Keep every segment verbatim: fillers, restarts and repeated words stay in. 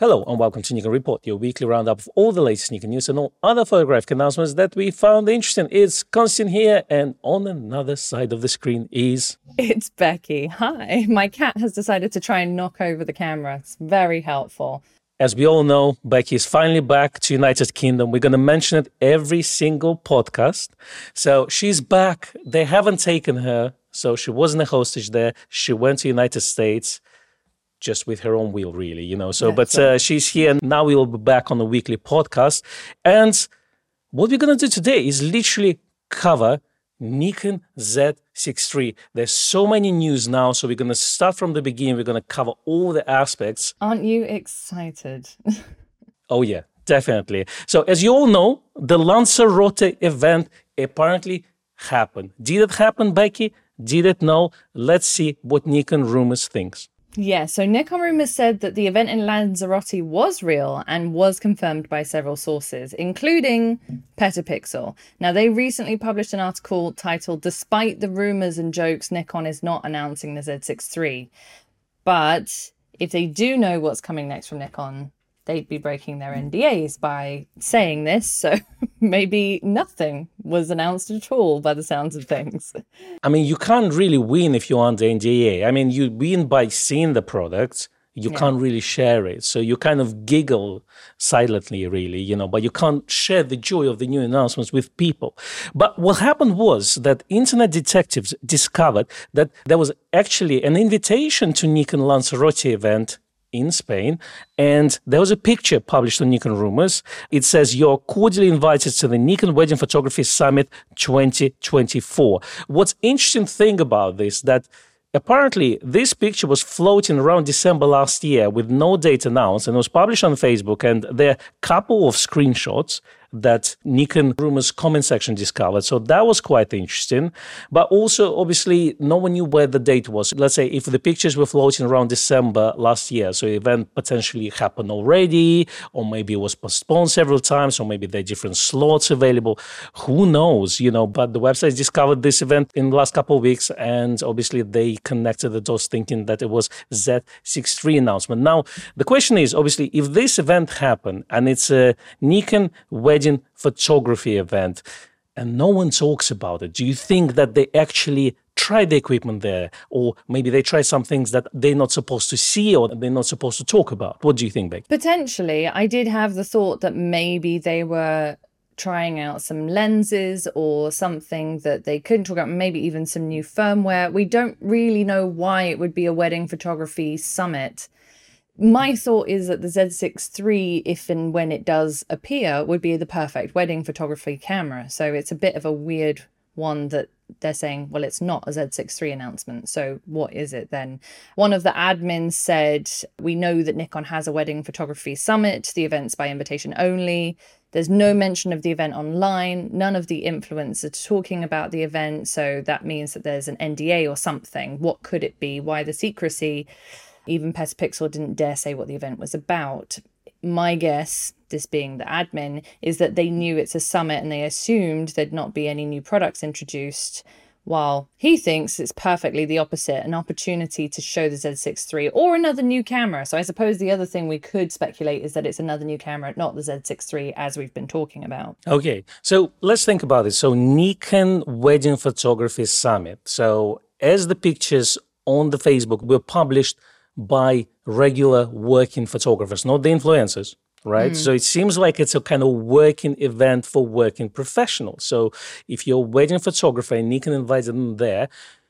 Hello and welcome to Nikon Report, your weekly roundup of all the latest Nikon news and all other photographic announcements that we found interesting. It's Konstantin here, and on another side of the screen is... It's Becky. Hi. My cat has decided to try and knock over the camera. It's very helpful. As we all know, Becky is finally back to United Kingdom. We're going to mention it every single podcast. So she's back. They haven't taken her, so she wasn't a hostage there. She went to United States. Just with her own will, really, you know. So, yeah, but uh, she's here. Now we will be back on a weekly podcast. And what we're going to do today is literally cover Nikon Z six three. There's so many news now, so we're going to start from the beginning. We're going to cover all the aspects. Aren't you excited? Oh, yeah, definitely. So, as you all know, the Lanzarote event apparently happened. Did it happen, Becky? Did it? No? Let's see what Nikon Rumors thinks. Yeah, so Nikon Rumors said that the event in Lanzarote was real and was confirmed by several sources, including Petapixel. Now, they recently published an article titled, "Despite the rumors and jokes, Nikon is not announcing the Z six three. But if they do know what's coming next from Nikon, they'd be breaking their N D As by saying this, so maybe nothing was announced at all by the sounds of things." I mean, you can't really win if you're under N D A. I mean, you win by seeing the product. You yeah. can't really share it. So you kind of giggle silently, really, you know, but you can't share the joy of the new announcements with people. But what happened was that internet detectives discovered that there was actually an invitation to Nikon Lanzarote event in Spain, and there was a picture published on Nikon Rumors. It says, "You're cordially invited to the Nikon Wedding Photography Summit twenty twenty-four. What's interesting thing about this, that apparently this picture was floating around December last year with no date announced, and it was published on Facebook, and there are a couple of screenshots that Nikon Rumors comment section discovered. So that was quite interesting. But also, obviously, no one knew where the date was. Let's say if the pictures were floating around December last year, so the event potentially happened already, or maybe it was postponed several times, or maybe there are different slots available. Who knows, you know, but the website discovered this event in the last couple of weeks, and obviously they connected the dots thinking that it was Z six three announcement. Now, the question is, obviously, if this event happened, and it's a Nikon Wedding photography event, and no one talks about it, do you think that they actually tried the equipment there, or maybe they tried some things that they're not supposed to see or they're not supposed to talk about? What do you think, Beck? Potentially. I did have the thought that maybe they were trying out some lenses or something that they couldn't talk about, maybe even some new firmware. We don't really know why it would be a wedding photography summit. My thought is that the Z six three, if and when it does appear, would be the perfect wedding photography camera. So it's a bit of a weird one that they're saying, well, it's not a Z six three announcement. So what is it then? One of the admins said, "We know that Nikon has a wedding photography summit. The event's by invitation only. There's no mention of the event online. None of the influencers are talking about the event. So that means that there's an N D A or something. What could it be? Why the secrecy?" Even Petapixel didn't dare say what the event was about. My guess, this being the admin, is that they knew it's a summit and they assumed there'd not be any new products introduced, while he thinks it's perfectly the opposite, an opportunity to show the Z six three or another new camera. So I suppose the other thing we could speculate is that it's another new camera, not the Z six three, as we've been talking about. Okay, so let's think about it. So Nikon Wedding Photography Summit. So as the pictures on the Facebook were published by regular working photographers, not the influencers, right? Mm. So it seems like it's a kind of working event for working professionals. So if you're a wedding photographer and Nikon invited them there,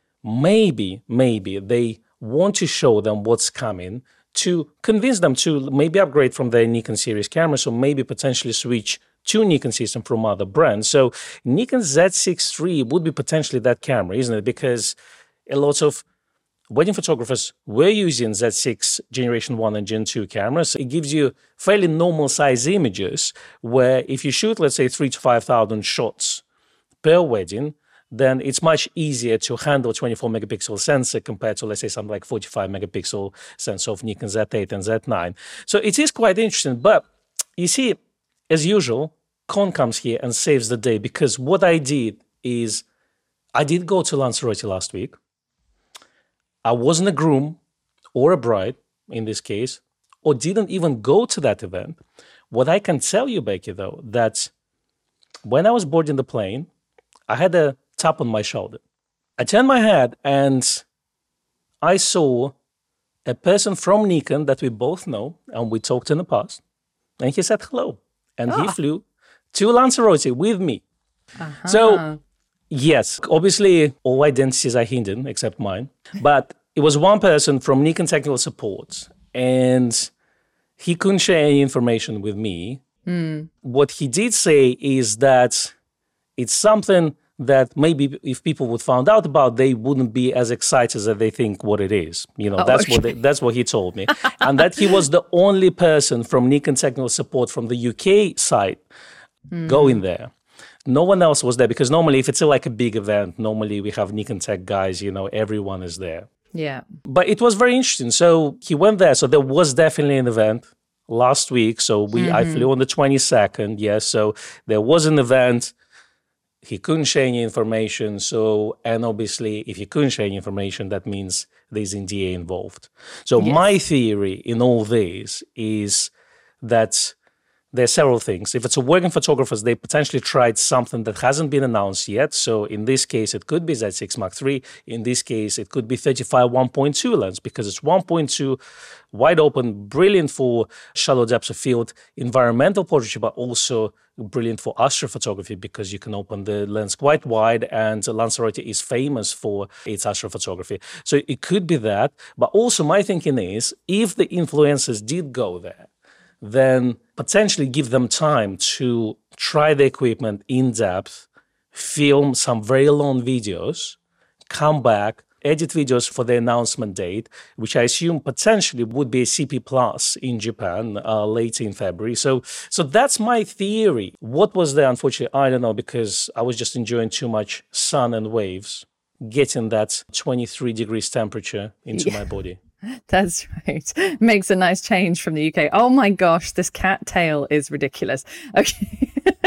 maybe, maybe they want to show them what's coming to convince them to maybe upgrade from their Nikon series cameras, or maybe potentially switch to Nikon system from other brands. So Nikon Z six three would be potentially that camera, isn't it? Because a lot of wedding photographers were using Z six Generation one and Gen two cameras. It gives you fairly normal size images where if you shoot, let's say, three to five thousand shots per wedding, then it's much easier to handle twenty-four megapixel sensor compared to, let's say, something like forty-five megapixel sensor of Nikon Z eight and Z nine. So it is quite interesting. But you see, as usual, Con comes here and saves the day, because what I did is I did go to Lanzarote last week. I wasn't a groom or a bride in this case. or didn't even go to that event. What I can tell you, Becky, though, that when I was boarding the plane, I had a tap on my shoulder. I turned my head and I saw a person from Nikon that we both know and we talked in the past. And he said hello. And oh. he flew to Lanzarote with me. Uh-huh. So, yes, obviously all identities are hidden except mine. But it was one person from Nikon Technical Support. And he couldn't share any information with me. Mm. What he did say is that it's something that maybe if people would find out about, they wouldn't be as excited as they think what it is. You know, oh, that's okay. what they, that's what he told me. And that he was the only person from Nikon Technical Support from the U K side mm. going there. No one else was there because normally if it's a, like a big event, normally we have Nikon Tech guys, you know, everyone is there. Yeah. But it was very interesting. So he went there. So there was definitely an event last week. So we mm-hmm. I flew on the twenty-second. Yes. So there was an event. He couldn't share any information. So, and obviously, if he couldn't share any information, that means there's N D A involved. So yes. my theory in all this is that there are several things. If it's a working photographers, they potentially tried something that hasn't been announced yet. So in this case, it could be Z six Mark three. In this case, it could be thirty-five one point two lens because it's one point two, wide open, brilliant for shallow depth of field, environmental portraiture, but also brilliant for astrophotography because you can open the lens quite wide, and Lanzarote is famous for its astrophotography. So it could be that. But also my thinking is, if the influencers did go there, then potentially give them time to try the equipment in depth, film some very long videos, come back, edit videos for the announcement date, which I assume potentially would be a C P Plus in Japan uh, late in February. So so that's my theory. What was there? Unfortunately, I don't know, because I was just enjoying too much sun and waves, getting that twenty-three degrees temperature into yeah. my body. That's right. Makes a nice change from the U K. Oh my gosh, this cat tail is ridiculous. Okay.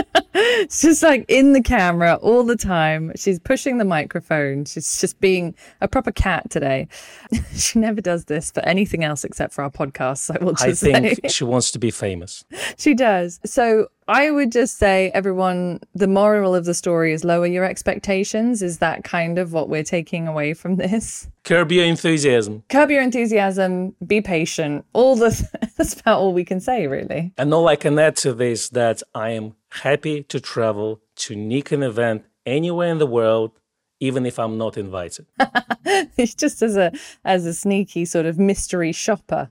It's just like in the camera all the time. She's pushing the microphone. She's just being a proper cat today. She never does this for anything else except for our podcasts, I will just I think say. She wants to be famous. She does. So I would just say, everyone, the moral of the story is lower your expectations. Is that kind of what we're taking away from this? Curb your enthusiasm. Curb your enthusiasm. Be patient. All the that's about all we can say, really. And all I can add to this that I am happy to travel to Nikon event anywhere in the world, even if I'm not invited. It's just as a as a sneaky sort of mystery shopper.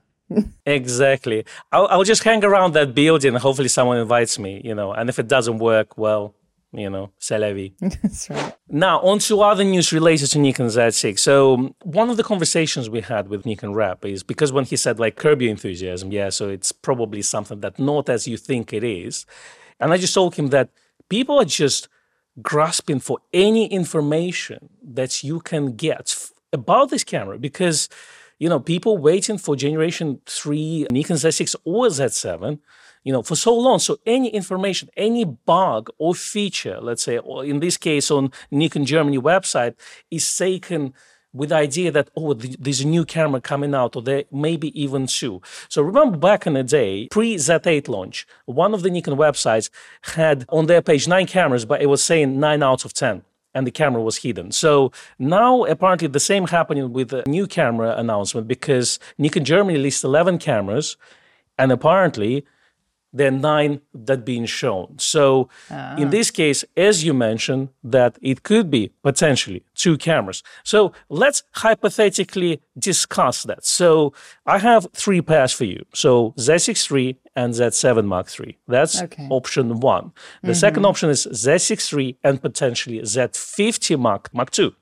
Exactly. I'll, I'll just hang around that building. Hopefully someone invites me, you know, and if it doesn't work, well, you know, c'est la vie. That's right. Now, on to other news related to Nikon Z six. So one of the conversations we had with Nikon Rep is because when he said like curb your enthusiasm, yeah, so it's probably something that not as you think it is. And I just told him that people are just grasping for any information that you can get f- about this camera because, you know, people waiting for generation three Nikon Z six or Z seven, you know, for so long. So any information, any bug or feature, let's say, or in this case on Nikon Germany website, is taken with the idea that, oh, th- there's a new camera coming out, or there maybe even two. So remember back in the day, pre-Z eight launch, one of the Nikon websites had on their page nine cameras, but it was saying nine out of ten. And the camera was hidden. So now apparently the same happening with the new camera announcement because Nikon Germany lists eleven cameras and apparently there are nine that being shown. So ah. in this case, as you mentioned, that it could be potentially two cameras. So let's hypothetically discuss that. So I have three pairs for you. So Z six three and Z seven Mark three. That's okay. Option one. The mm-hmm. second option is Z six three and potentially Z fifty Mark two.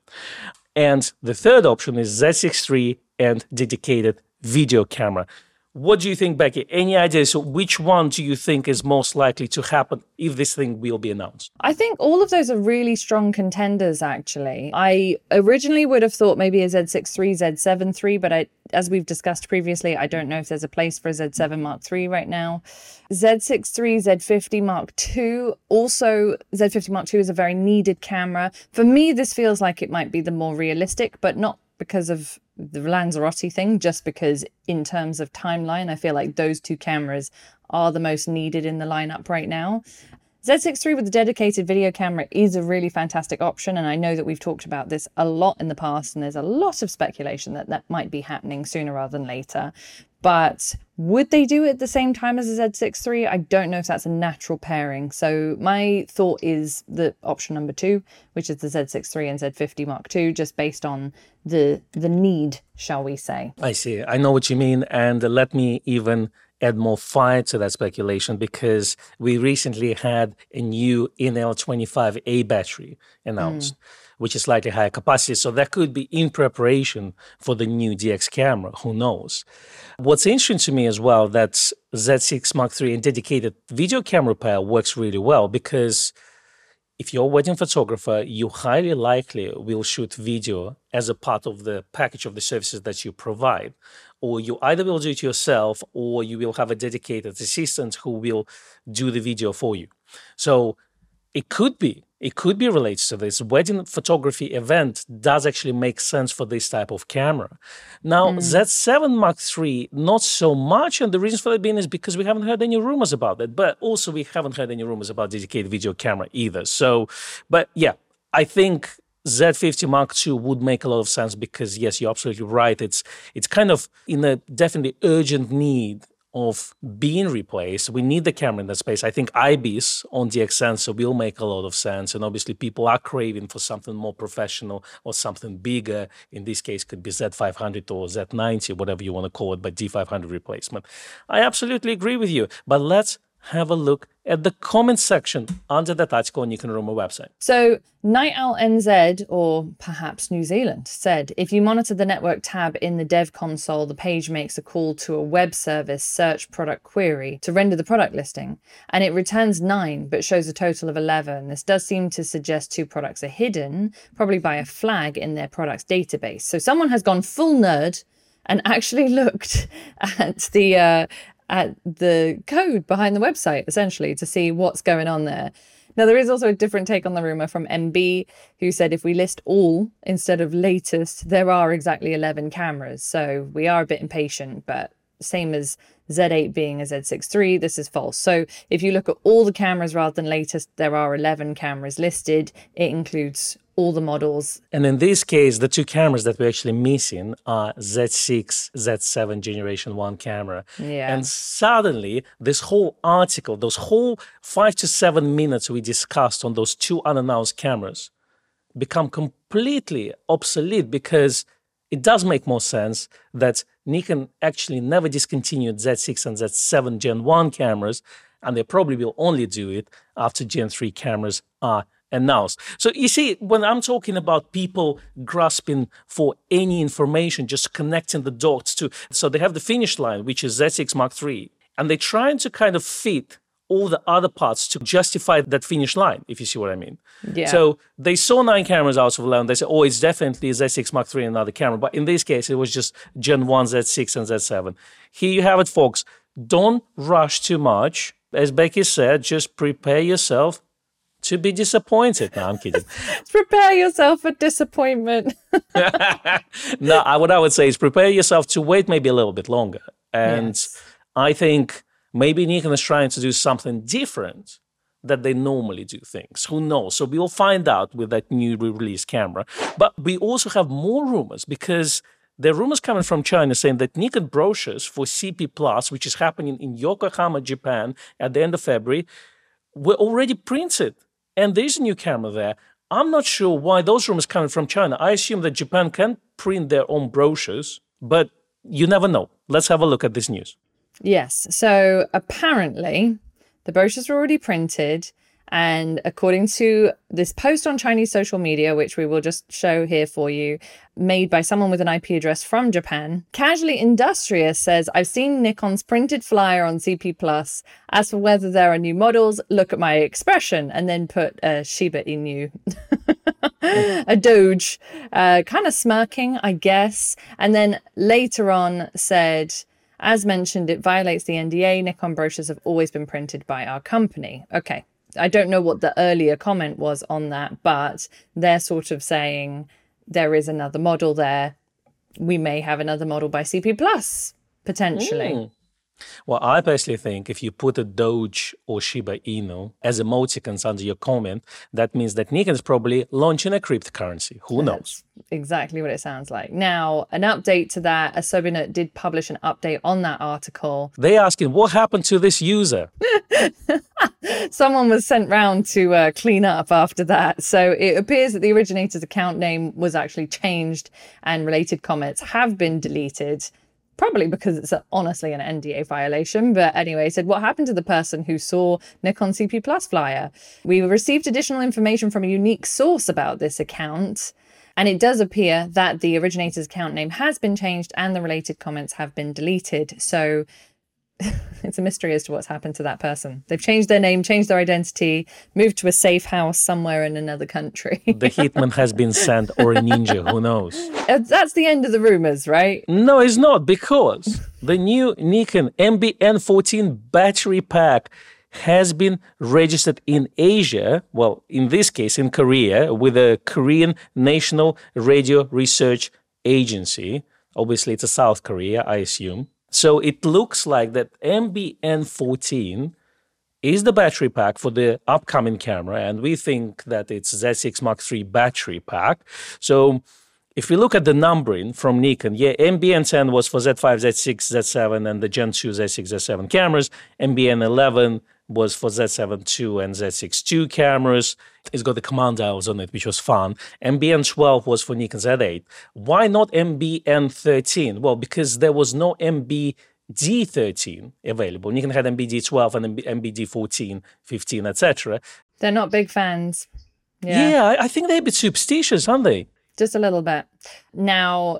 And the third option is Z six three and dedicated video camera. What do you think, Becky? Any ideas? So which one do you think is most likely to happen if this thing will be announced? I think all of those are really strong contenders, actually. I originally would have thought maybe a Z six three, Z seven three, but I, as we've discussed previously, I don't know if there's a place for a Z seven Mark three right now. Z six three, Z fifty Mark two. Also, Z fifty Mark two is a very needed camera. For me, this feels like it might be the more realistic, but not because of the Lanzarote thing, just because in terms of timeline, I feel like those two cameras are the most needed in the lineup right now. Z six three with the dedicated video camera is a really fantastic option, and I know that we've talked about this a lot in the past, and there's a lot of speculation that that might be happening sooner rather than later. But would they do it at the same time as a Z six three? I don't know if that's a natural pairing. So my thought is the option number two, which is the Z six three and Z fifty Mark two, just based on the the need, shall we say. I see. I know what you mean. And let me even add more fire to that speculation, because we recently had a new N L twenty-five A battery announced, mm. which is slightly higher capacity. So that could be in preparation for the new D X camera. Who knows? What's interesting to me as well, that Z six Mark three and dedicated video camera pair works really well, because if you're a wedding photographer, you highly likely will shoot video as a part of the package of the services that you provide. Or you either will do it yourself, or you will have a dedicated assistant who will do the video for you. So it could be, it could be related to this. Wedding photography event does actually make sense for this type of camera. Now, mm. Z seven Mark three, not so much. And the reason for that being is because we haven't heard any rumors about it. But also we haven't heard any rumors about dedicated video camera either. So, but yeah, I think Z fifty Mark two would make a lot of sense, because yes, you're absolutely right. It's it's kind of in a definitely urgent need of being replaced. We need the camera in that space. I think I B I S on D X sensor will make a lot of sense. And obviously people are craving for something more professional or something bigger. In this case, could be Z five hundred or Z ninety, whatever you want to call it, but D five hundred replacement. I absolutely agree with you. But let's have a look at the comment section under that article on Nikon Rumor website. So Night Owl N Z, or perhaps New Zealand, said, if you monitor the network tab in the dev console, the page makes a call to a web service search product query to render the product listing, and it returns nine, but shows a total of eleven. This does seem to suggest two products are hidden, probably by a flag in their products database. So someone has gone full nerd and actually looked at the uh, at the code behind the website, essentially, to see what's going on there. Now, there is also a different take on the rumor from M B, who said if we list all instead of latest, there are exactly eleven cameras. So we are a bit impatient, but same as Z eight being a Z six three, this is false. So if you look at all the cameras rather than latest, there are eleven cameras listed. It includes all the models. And in this case, the two cameras that we're actually missing are Z six, Z seven Generation one camera. Yeah. And suddenly, this whole article, those whole five to seven minutes we discussed on those two unannounced cameras become completely obsolete, because it does make more sense that Nikon actually never discontinued Z six and Z seven Gen one cameras, and they probably will only do it after Gen three cameras are announced. So you see, when I'm talking about people grasping for any information, just connecting the dots to, so they have the finish line, which is Z six Mark three, and they're trying to kind of fit all the other parts to justify that finish line, if you see what I mean. Yeah. So they saw nine cameras out of eleven. They said, oh, it's definitely Z six Mark three and another camera. But in this case, it was just Gen one, Z six, and Z seven. Here you have it, folks. Don't rush too much. As Becky said, just prepare yourself to be disappointed. No, I'm kidding. Prepare yourself for disappointment. No, I, what I would say is prepare yourself to wait maybe a little bit longer. And yes. I think maybe Nikon is trying to do something different that they normally do things. Who knows? So we will find out with that new release camera. But we also have more rumors, because there are rumors coming from China saying that Nikon brochures for C P Plus, which is happening in Yokohama, Japan at the end of February, were already printed. And there's a new camera there. I'm not sure why those rumors coming from China. I assume that Japan can print their own brochures, but you never know. Let's have a look at this news. Yes. So apparently the brochures were already printed. And according to this post on Chinese social media, which we will just show here for you, made by someone with an I P address from Japan, Casually Industrious says, I've seen Nikon's printed flyer on C P Plus. As for whether there are new models, look at my expression, and then put a Shiba Inu, a Doge, uh, kind of smirking, I guess. And then later on said, as mentioned, it violates the N D A. Nikon brochures have always been printed by our company. Okay. I don't know what the earlier comment was on that, but they're sort of saying there is another model there. we may have another model by C P Plus, potentially. Mm. Well, I personally think if you put a Doge or Shiba Inu as emoticons under your comment, that means that Nikon is probably launching a cryptocurrency. Who knows? That's exactly what it sounds like. Now, an update to that, Asobinut did publish an update on that article. They're asking, what happened to this user? Someone was sent round to uh, clean up after that. So it appears that the originator's account name was actually changed and related comments have been deleted. Probably because it's a, honestly an N D A violation. But anyway, it said, what happened to the person who saw Nikon C P Plus flyer? We received additional information from a unique source about this account. And it does appear that the originator's account name has been changed and the related comments have been deleted. So it's a mystery as to what's happened to that person. They've changed their name, changed their identity, moved to a safe house somewhere in another country. The hitman has been sent, or a ninja, who knows? That's the end of the rumors, right? No, it's not, because the new Nikon M B N fourteen battery pack has been registered in Asia, well, in this case, in Korea, with the Korean National Radio Research Agency. Obviously, it's a South Korea, I assume. So it looks like that M B N fourteen is the battery pack for the upcoming camera, and we think that it's Z six Mark three battery pack. So if we look at the numbering from Nikon, yeah, M B N ten was for Z five, Z six, Z seven, and the Gen two Z six, Z seven cameras. M B N eleven was for Z seven two and Z six two cameras. It's got the command dials on it, which was fun. M B N twelve was for Nikon Z eight. Why not M B N thirteen? Well, because there was no M B D thirteen available. Nikon had M B D twelve and M B D fourteen, fifteen, et cetera. They're not big fans. Yeah, yeah I, I think they're a bit superstitious, aren't they? Just a little bit. Now,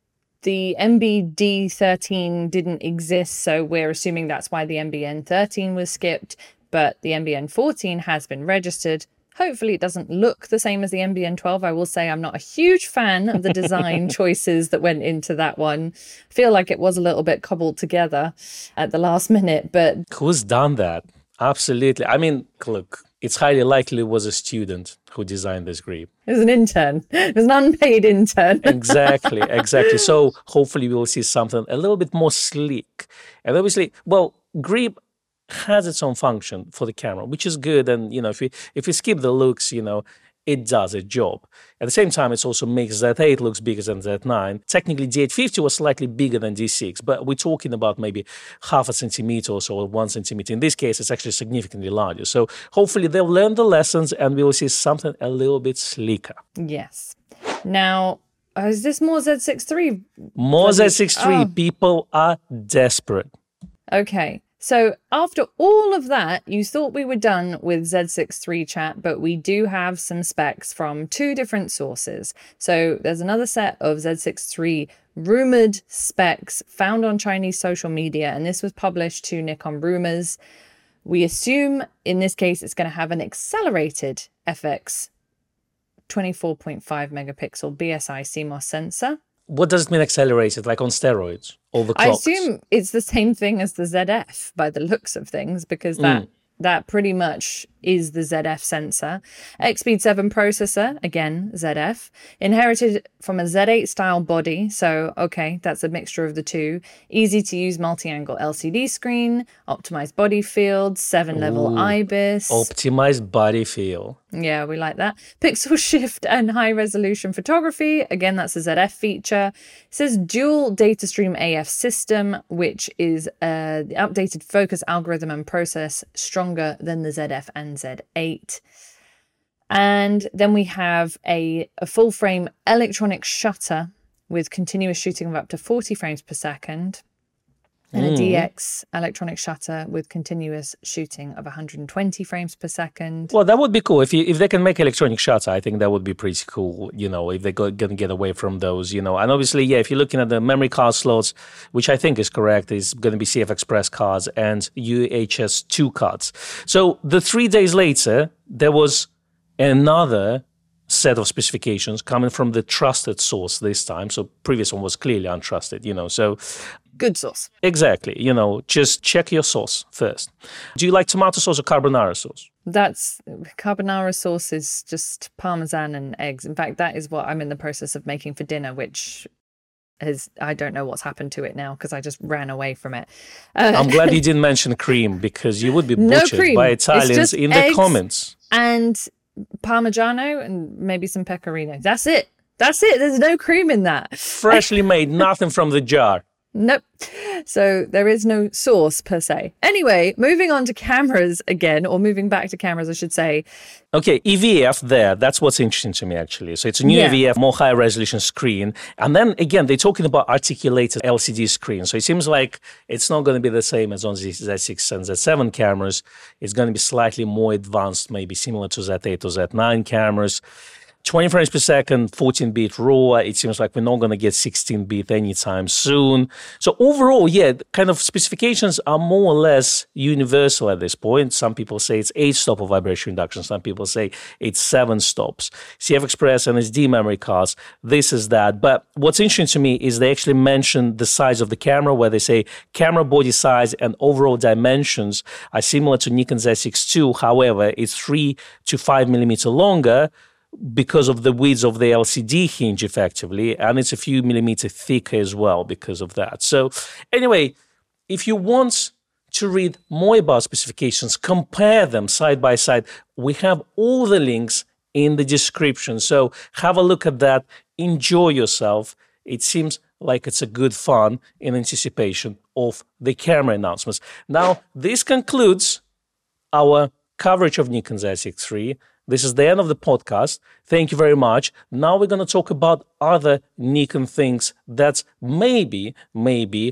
the M B D thirteen didn't exist, so we're assuming that's why the M B N thirteen was skipped, but the M B N fourteen has been registered. Hopefully it doesn't look the same as the M B N twelve. I will say I'm not a huge fan of the design choices that went into that one. I feel like it was a little bit cobbled together at the last minute, but... Who's done that? Absolutely. I mean, look, it's highly likely it was a student who designed this grip. It was an intern. It was an unpaid intern. Exactly, exactly. So hopefully we will see something a little bit more sleek. And obviously, well, grip has its own function for the camera, which is good. And, you know, if we, if we skip the looks, you know, it does a job. At the same time, it also makes Z eight looks bigger than Z nine. Technically, D eight fifty was slightly bigger than D six, but we're talking about maybe half a centimeter or so, or one centimeter. In this case, it's actually significantly larger. So hopefully they'll learn the lessons and we will see something a little bit sleeker. Yes. Now, uh, is this more Z six three? More Z six three. Oh. People are desperate. Okay. So after all of that, you thought we were done with Z six three chat, but we do have some specs from two different sources. So there's another set of Z six three rumored specs found on Chinese social media, and this was published to Nikon Rumors. We assume in this case it's going to have an accelerated F X twenty-four point five megapixel B S I C M O S sensor. What does it mean accelerated, like on steroids? All the clocks? I assume it's the same thing as the Z F by the looks of things, because that, mm. that pretty much is the Z F sensor. X Speed seven processor, again, Z F. Inherited from a Z eight style body, so okay, that's a mixture of the two. Easy to use multi-angle L C D screen, optimized body field, seven level I B I S. Optimized body field. Yeah, we like that. Pixel shift and high resolution photography. Again, that's a Z F feature. It says dual data stream A F system, which is uh, the updated focus algorithm and process stronger than the Z F and Z eight. And then we have a, a full frame electronic shutter with continuous shooting of up to forty frames per second. And a mm. D X electronic shutter with continuous shooting of one hundred twenty frames per second. Well, that would be cool. If you, if they can make electronic shutter, I think that would be pretty cool, you know, if they're going to get away from those, you know. And obviously, yeah, if you're looking at the memory card slots, which I think is correct, is going to be C F Express cards and U H S two cards. So the three days later, there was another set of specifications coming from the trusted source this time. So previous one was clearly untrusted, you know, so... Good sauce. Exactly. You know, just check your sauce first. Do you like tomato sauce or carbonara sauce? That's carbonara sauce is just Parmesan and eggs. In fact, that is what I'm in the process of making for dinner, which has, I don't know what's happened to it now because I just ran away from it. Uh, I'm glad you didn't mention cream because you would be no butchered cream. by Italians in the comments. And Parmigiano and maybe some pecorino. That's it. That's it. There's no cream in that. Freshly made, nothing from the jar. Nope. So there is no sauce per se. Anyway, moving on to cameras again, or moving back to cameras, I should say. Okay, E V F there, that's what's interesting to me actually. So it's a new Yeah. E V F, more high resolution screen. And then again, they're talking about articulated L C D screen. So it seems like it's not going to be the same as on the Z six and Z seven cameras. It's going to be slightly more advanced, maybe similar to Z eight or Z nine cameras. twenty frames per second, fourteen bit RAW. It seems like we're not going to get sixteen bit anytime soon. So overall, yeah, kind of specifications are more or less universal at this point. Some people say it's eight stop of vibration reduction. Some people say it's seven stops. C F Express and S D memory cards, this is that. But what's interesting to me is they actually mention the size of the camera, where they say camera body size and overall dimensions are similar to Nikon Z six two. However, it's three to five millimeter longer, because of the width of the L C D hinge effectively, and it's a few millimeter thicker as well because of that. So anyway, if you want to read more about specifications, compare them side by side, we have all the links in the description. So have a look at that, enjoy yourself. It seems like it's a good fun in anticipation of the camera announcements. Now, this concludes our coverage of Nikon Z six three. This is the end of the podcast. Thank you very much. Now we're going to talk about other Nikon things that's maybe, maybe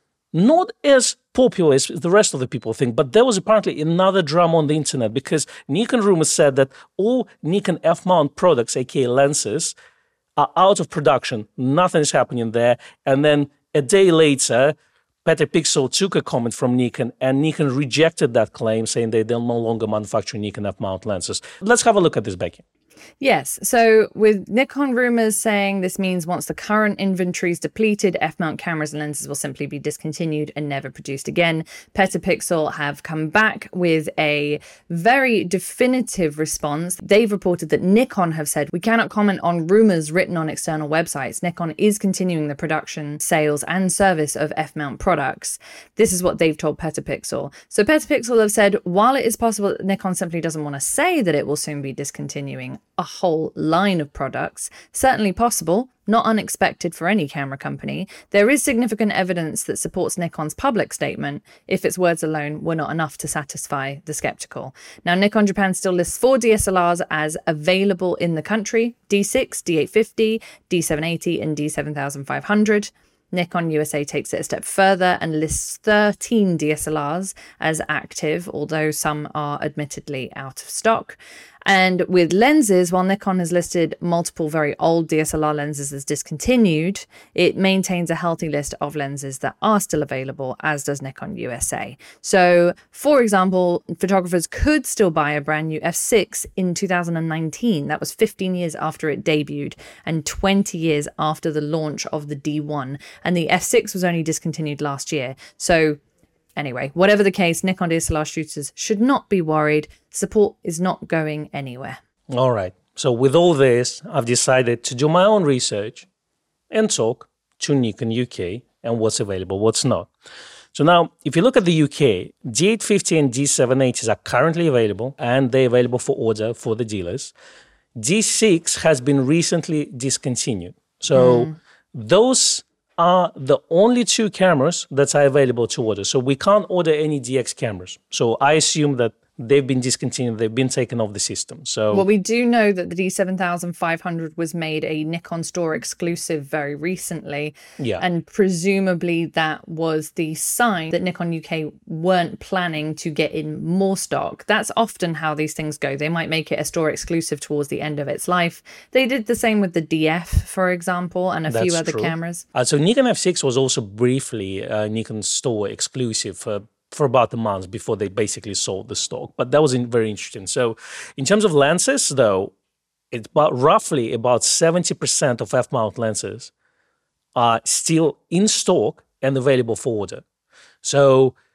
not as popular as the rest of the people think, but there was apparently another drama on the internet because Nikon rumors said that all Nikon F-mount products, aka lenses, are out of production. Nothing is happening there. And then a day later, Petapixel took a comment from Nikon, and Nikon rejected that claim, saying they they'll no longer manufacture Nikon F-mount lenses. Let's have a look at this, Becky. Yes. So with Nikon rumors saying this means once the current inventory is depleted, F-mount cameras and lenses will simply be discontinued and never produced again. Petapixel have come back with a very definitive response. They've reported that Nikon have said, we cannot comment on rumors written on external websites. Nikon is continuing the production, sales and service of F-mount products. This is what they've told Petapixel. So Petapixel have said, while it is possible that Nikon simply doesn't want to say that it will soon be discontinuing a whole line of products, certainly possible, not unexpected for any camera company, there is significant evidence that supports Nikon's public statement if its words alone were not enough to satisfy the skeptical. Now, Nikon Japan still lists four D S L Rs as available in the country: D six, D eight fifty, D seven eighty and D seven five hundred. Nikon U S A takes it a step further and lists thirteen D S L Rs as active, although some are admittedly out of stock. And with lenses, while Nikon has listed multiple very old D S L R lenses as discontinued, it maintains a healthy list of lenses that are still available, as does Nikon U S A. So, for example, photographers could still buy a brand new F six in two thousand nineteen. That was fifteen years after it debuted and twenty years after the launch of the D one. And the F six was only discontinued last year. So, anyway, whatever the case, Nikon D S L R shooters should not be worried. Support is not going anywhere. All right. So with all this, I've decided to do my own research and talk to Nikon U K and what's available, what's not. So now, if you look at the U K, D eight fifty and D seven eighties are currently available, and they're available for order for the dealers. D six has been recently discontinued. So mm. those are the only two cameras that are available to order. So we can't order any D X cameras. So I assume that they've been discontinued, they've been taken off the system. So, well, we do know that the D seven five hundred was made a Nikon store exclusive very recently. Yeah. And presumably that was the sign that Nikon U K weren't planning to get in more stock. That's often how these things go. They might make it a store exclusive towards the end of its life. They did the same with the D F, for example, and a That's few other true. cameras. Uh, so Nikon F six was also briefly uh, Nikon store exclusive for for about a month before they basically sold the stock. But that was in, very interesting. So in terms of lenses, though, it's about roughly about seventy percent of F-mount lenses are still in stock and available for order. So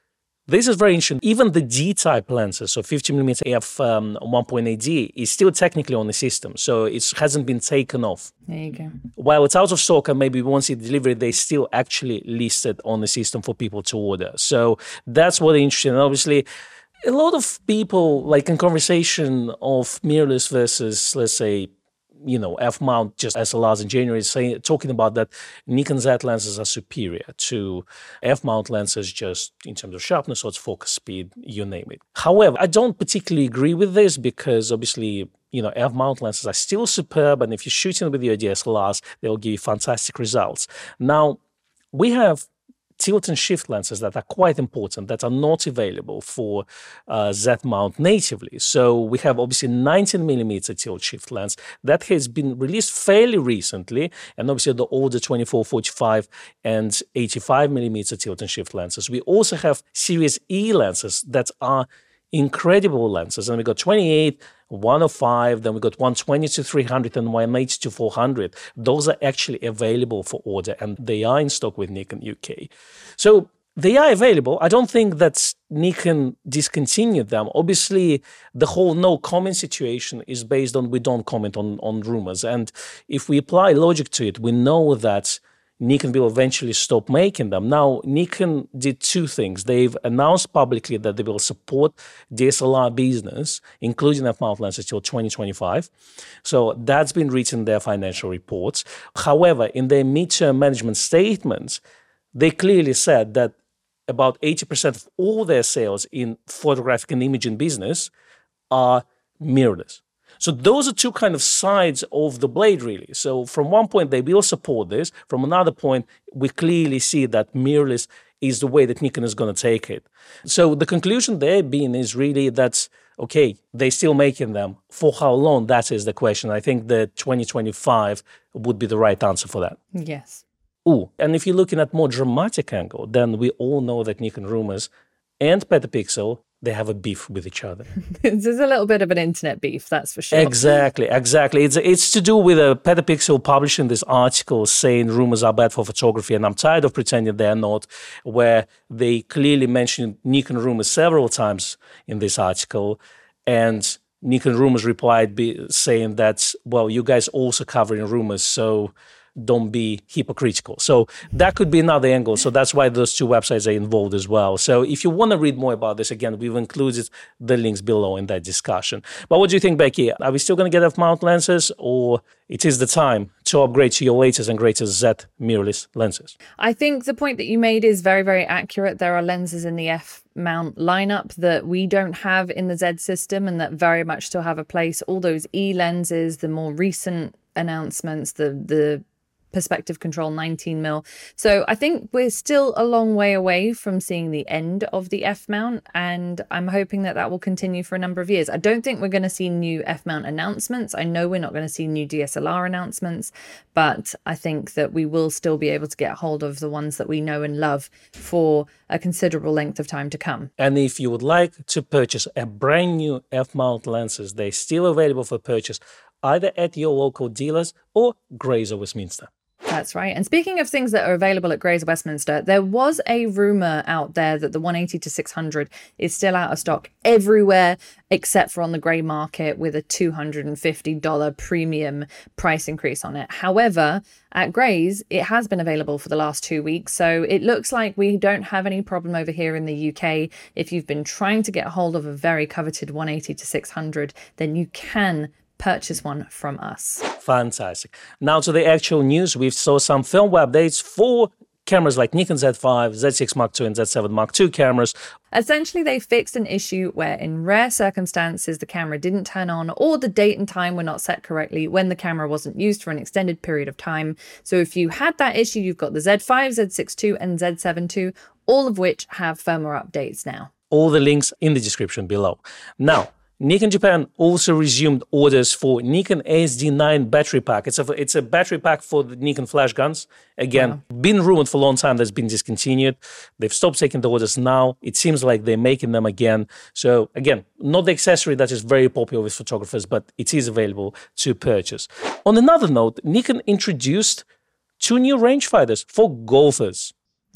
This is very interesting. Even the D-type lenses, so fifty millimeter f um, one point eight D, is still technically on the system. So it hasn't been taken off. There you go. While it's out of stock and maybe once it's delivered, they still actually listed on the system for people to order. So that's what interesting. And obviously, a lot of people, like in conversation of mirrorless versus, let's say, you know, F-mount just S L Rs in January, saying, talking about that Nikon Z lenses are superior to F-mount lenses just in terms of sharpness or focus speed, you name it. However, I don't particularly agree with this because obviously, you know, F-mount lenses are still superb, and if you're shooting with your D S L Rs, they'll give you fantastic results. Now, we have tilt and shift lenses that are quite important that are not available for uh, Z-mount natively. So we have obviously nineteen millimeter tilt shift lens that has been released fairly recently, and obviously the older twenty-four, forty-five and eighty-five millimeter tilt and shift lenses. We also have Series E lenses that are incredible lenses, and we got twenty-eight, one oh five, then we got one twenty to three hundred and one eighty to four hundred. Those are actually available for order, and they are in stock with Nikon U K. So they are available. I don't think that Nikon discontinued them. Obviously, the whole no comment situation is based on we don't comment on, on rumors. And if we apply logic to it, we know that Nikon will eventually stop making them. Now, Nikon did two things. They've announced publicly that they will support D S L R business, including F-mount lenses, till twenty twenty-five. So that's been written in their financial reports. However, in their midterm management statements, they clearly said that about eighty percent of all their sales in photographic and imaging business are mirrorless. So those are two kind of sides of the blade, really. So from one point, they will support this. From another point, we clearly see that mirrorless is the way that Nikon is going to take it. So the conclusion there being is really that, okay, they're still making them. For how long, that is the question. I think that twenty twenty-five would be the right answer for that. Yes. Ooh, and if you're looking at more dramatic angle, then we all know that Nikon rumors and Petapixel, they have a beef with each other. There's a little bit of an internet beef, that's for sure. Exactly, exactly. It's it's to do with a Petapixel publishing this article saying rumors are bad for photography, and I'm tired of pretending they're not, where they clearly mentioned Nikon rumors several times in this article, and Nikon rumors replied be, saying that, well, you guys also covering rumors, so don't be hypocritical. So that could be another angle. So that's why those two websites are involved as well. So if you want to read more about this, again, we've included the links below in that discussion. But what do you think, Becky? Are we still going to get F-mount lenses, or it is the time to upgrade to your latest and greatest Z mirrorless lenses? I think the point that you made is very, very accurate. There are lenses in the F-mount lineup that we don't have in the Z system and that very much still have a place. All those E lenses, the more recent announcements, the the perspective control nineteen mil. So I think we're still a long way away from seeing the end of the F-mount, and I'm hoping that that will continue for a number of years. I don't think we're going to see new F-mount announcements. I know we're not going to see new D S L R announcements, but I think that we will still be able to get hold of the ones that we know and love for a considerable length of time to come. And if you would like to purchase a brand new F-mount lenses, they're still available for purchase either at your local dealers or Grays or Westminster. That's right. And speaking of things that are available at Grays Westminster, there was a rumor out there that the one eighty to six hundred is still out of stock everywhere except for on the grey market with a two hundred fifty dollars premium price increase on it. However, at Grays, it has been available for the last two weeks. So it looks like we don't have any problem over here in the U K. If you've been trying to get hold of a very coveted one eighty to six hundred, then you can purchase one from us. Fantastic. Now to the actual news. We saw some firmware updates for cameras like Nikon Z five, Z six Mark two and Z seven Mark two cameras. Essentially, they fixed an issue where in rare circumstances the camera didn't turn on or the date and time were not set correctly when the camera wasn't used for an extended period of time. So if you had that issue, you've got the Z five, Z six two and Z seven two, all of which have firmware updates now. All the links in the description below. Now, Nikon Japan also resumed orders for Nikon A S D nine battery pack. It's a, it's a battery pack for the Nikon flash guns. Again, wow. Been rumored for a long time that's been discontinued. They've stopped taking the orders now. It seems like they're making them again. So again, not the accessory that is very popular with photographers, but it is available to purchase. On another note, Nikon introduced two new rangefinders for golfers.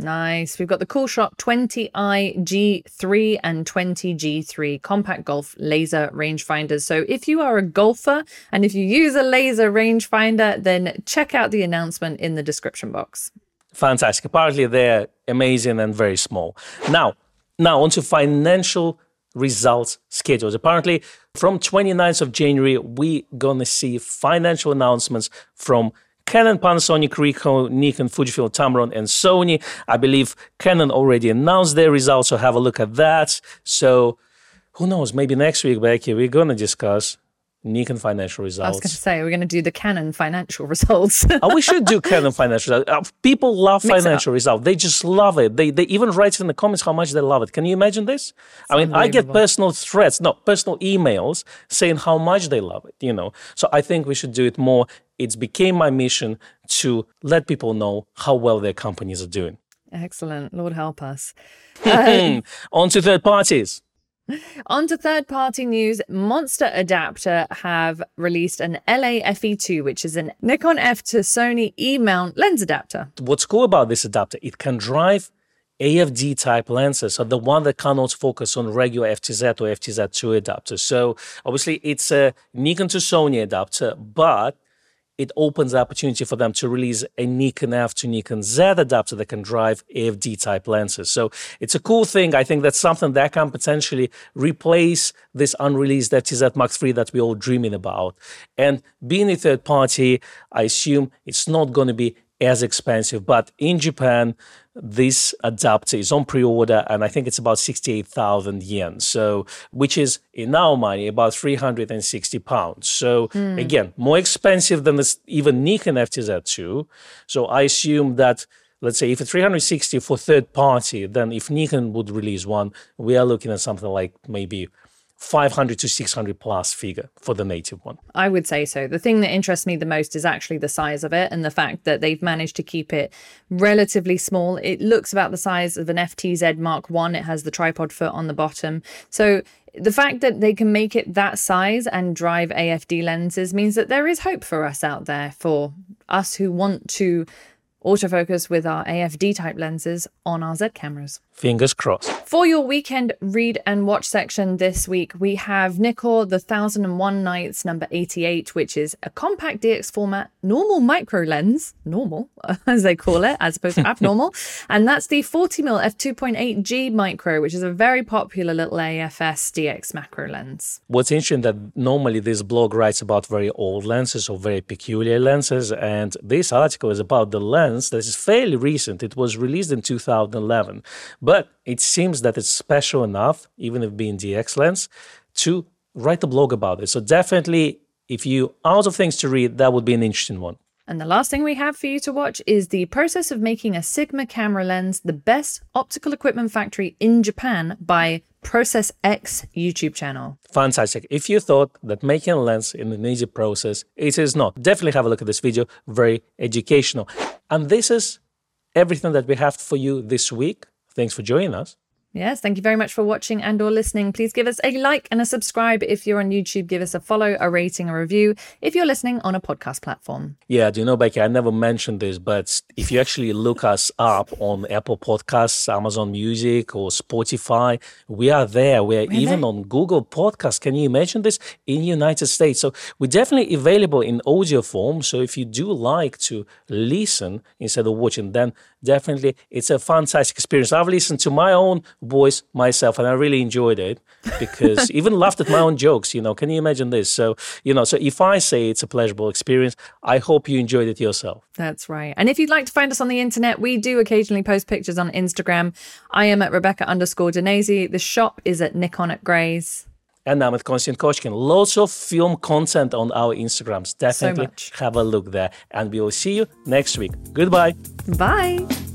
Nice. We've got the CoolShot twenty i G three and twenty G three compact golf laser rangefinders. So if you are a golfer and if you use a laser rangefinder, then check out the announcement in the description box. Fantastic. Apparently they're amazing and very small. Now, now on to financial results schedules. Apparently from twenty-ninth of January, we're going to see financial announcements from Canon, Panasonic, Ricoh, Nikon, Fujifilm, Tamron, and Sony. I believe Canon already announced their results, so have a look at that. So who knows, maybe next week, Becky, we're going to discuss Nikon financial results. I was going to say, we're going to do the Canon financial results. Oh, we should do Canon financial results. People love Mix financial results. They just love it. They they even write in the comments how much they love it. Can you imagine this? It's I mean, I get personal threats, no, personal emails saying how much they love it, you know. So I think we should do it more. It's became my mission to let people know how well their companies are doing. Excellent. Lord help us. Um, On to third parties. On to third-party news, Monster Adapter have released an L A F E two, which is an Nikon F to Sony E-mount lens adapter. What's cool about this adapter, it can drive A F D-type lenses, so the one that cannot focus on regular F T Z or F T Z two adapters. So obviously it's a Nikon to Sony adapter, but it opens the opportunity for them to release a Nikon F to Nikon Z adapter that can drive A F D-type lenses. So it's a cool thing. I think that's something that can potentially replace this unreleased F T Z Mark three that we're all dreaming about. And being a third party, I assume it's not going to be as expensive. But in Japan, this adapter is on pre-order, and I think it's about sixty-eight thousand yen. So, which is in our money about three hundred sixty pounds. So mm. again, more expensive than this even Nikon F T Z two. So I assume that, let's say, if it's three hundred sixty for third party, then if Nikon would release one, we are looking at something like maybe five hundred to six hundred plus figure for the native one. I would say so. The thing that interests me the most is actually the size of it and the fact that they've managed to keep it relatively small. It looks about the size of an F T Z Mark one. It has the tripod foot on the bottom. So the fact that they can make it that size and drive A F D lenses means that there is hope for us out there, for us who want to autofocus with our A F D type lenses on our Z cameras. Fingers crossed. For your weekend read and watch section this week, we have Nikkor The Thousand and One Nights number eighty-eight, which is a compact D X format normal micro lens, normal as they call it, as opposed to abnormal, and that's the forty millimeter f two point eight G micro, which is a very popular little A F S D X macro lens. What's interesting that normally this blog writes about very old lenses or very peculiar lenses, and this article is about the lens that is fairly recent. It was released in two thousand eleven. But it seems that it's special enough, even if being D X lens, to write a blog about it. So definitely, if you out of things to read, that would be an interesting one. And the last thing we have for you to watch is the process of making a Sigma camera lens, the best optical equipment factory in Japan, by Process X YouTube channel. Fantastic. If you thought that making a lens is an easy process, it is not. Definitely have a look at this video. Very educational. And this is everything that we have for you this week. Thanks for joining us. Yes, thank you very much for watching and or listening. Please give us a like and a subscribe if you're on YouTube. Give us a follow, a rating, a review if you're listening on a podcast platform. Yeah, do you know, Becky, I never mentioned this, but if you actually look us up on Apple Podcasts, Amazon Music, or Spotify, we are there. We're really? even on Google Podcasts. Can you imagine this? In the United States. So we're definitely available in audio form. So if you do like to listen instead of watching, then definitely it's a fantastic experience. I've listened to my own voice myself, and I really enjoyed it because even laughed at my own jokes, you know. Can you imagine this? So, you know, so if I say it's a pleasurable experience, I hope you enjoyed it yourself. That's right. And if you'd like to find us on the internet, we do occasionally post pictures on Instagram. I am at Rebecca underscore Danesi. The shop is at Nikon at Grays. And I'm at Konstantin Kochkin. Lots of film content on our Instagrams. Definitely so have a look there. And we will see you next week. Goodbye. Bye.